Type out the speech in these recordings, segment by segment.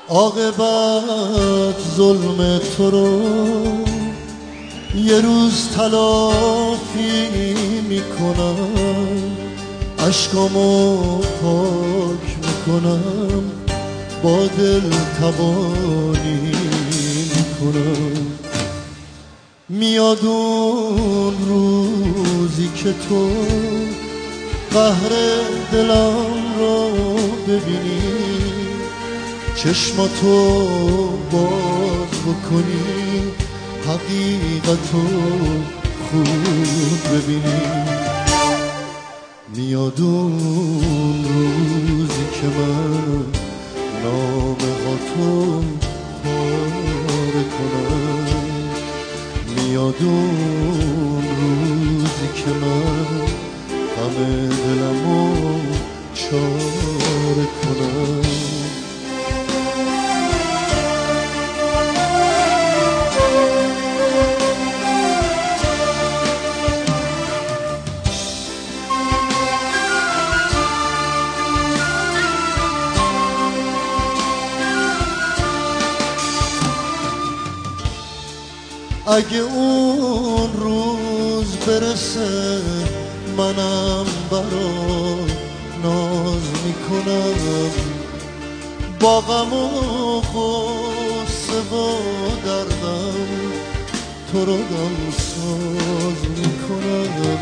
عاقبت ظلم تو رو یه روز تلافی میکنم، اشکامو پاک میکنم، با دل تبانی میکنم. میاد اون روزی که تو قهر دلم رو ببینی، چشماتو باز بکنی، حقیقتو خوب ببینی. میاد اون روزی که من نامه هاتو پاره کنم، میاد اون روزی که من همه دلمو چاره کنم. اگه اون روز برسه منم برات ناز میکنم، با غم و غصه و دردم تو رو دمساز میکنم.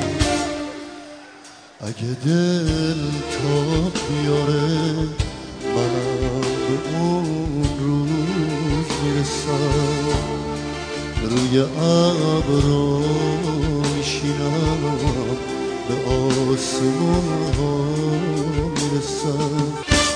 اگه دل تا بیاره منم به اون روز میرسم، روی ابرو میشینم، به آسمون ها میرسم.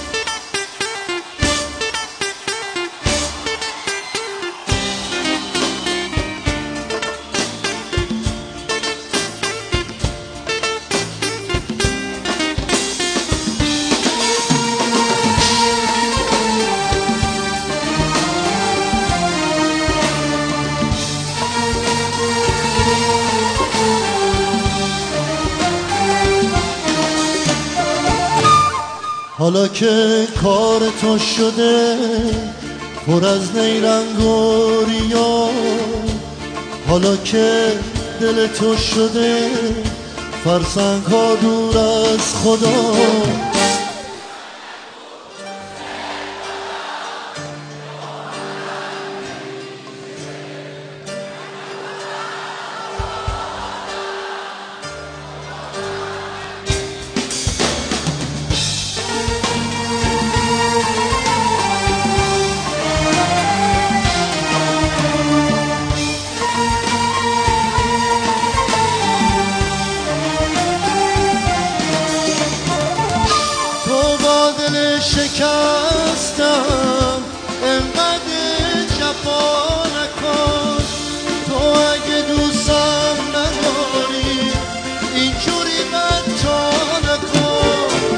حالا که کار تو شده پر از نیرنگ و ریا، حالا که دل تو شده فرسنگ ها دور از خدا، شکستم انقدر جفا نکن. تو اگه دوستم نداری اینجوری بدتا نکن.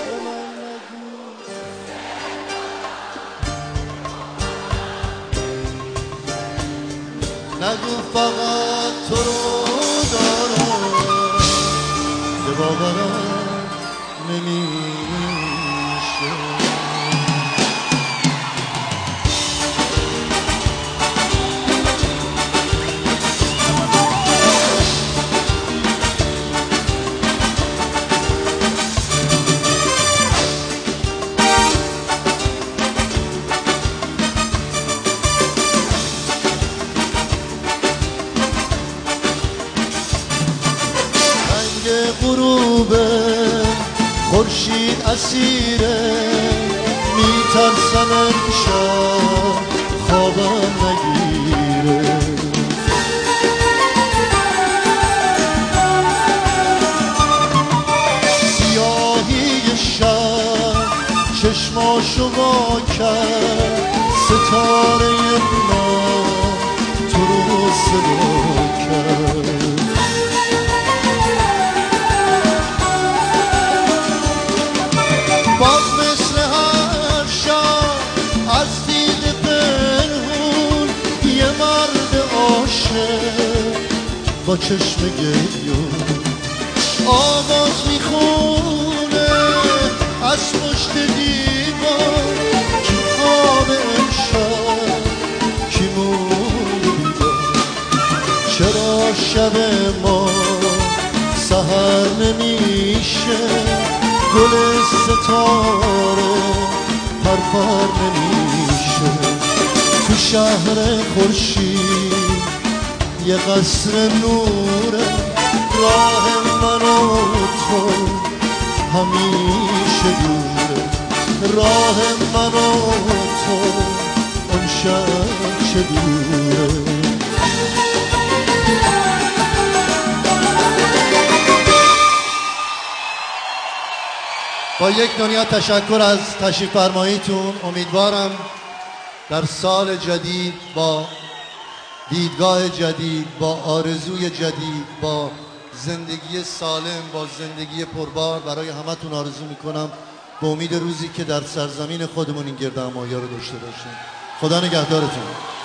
نگو فقط تو رو دارم که باورم نمیشه. غروب خورشید اسیره، میترسم امشب خوابم نگیره. سیاهی شب چشماشو وا کرد، ستاره من تو رو صدا کرد. باز مثل هر شب از دید پنهون یه مرد عاشق با چشم گریون آواز میخونه از پشت دیوار که خواب ستاره پرپر نمیشه. تو شهر خورشید یه قصر نوره، راه من و تو همیشه دوره. راه من و تو اون شب چه دوره. با یک دنیا تشکر از تشریف فرماییتون. امیدوارم در سال جدید با دیدگاه جدید، با آرزوی جدید، با زندگی سالم، با زندگی پربار برای همتون آرزو میکنم به امید روزی که در سرزمین خودمون این گردهمایی رو داشته باشیم. خدا نگهدارتون.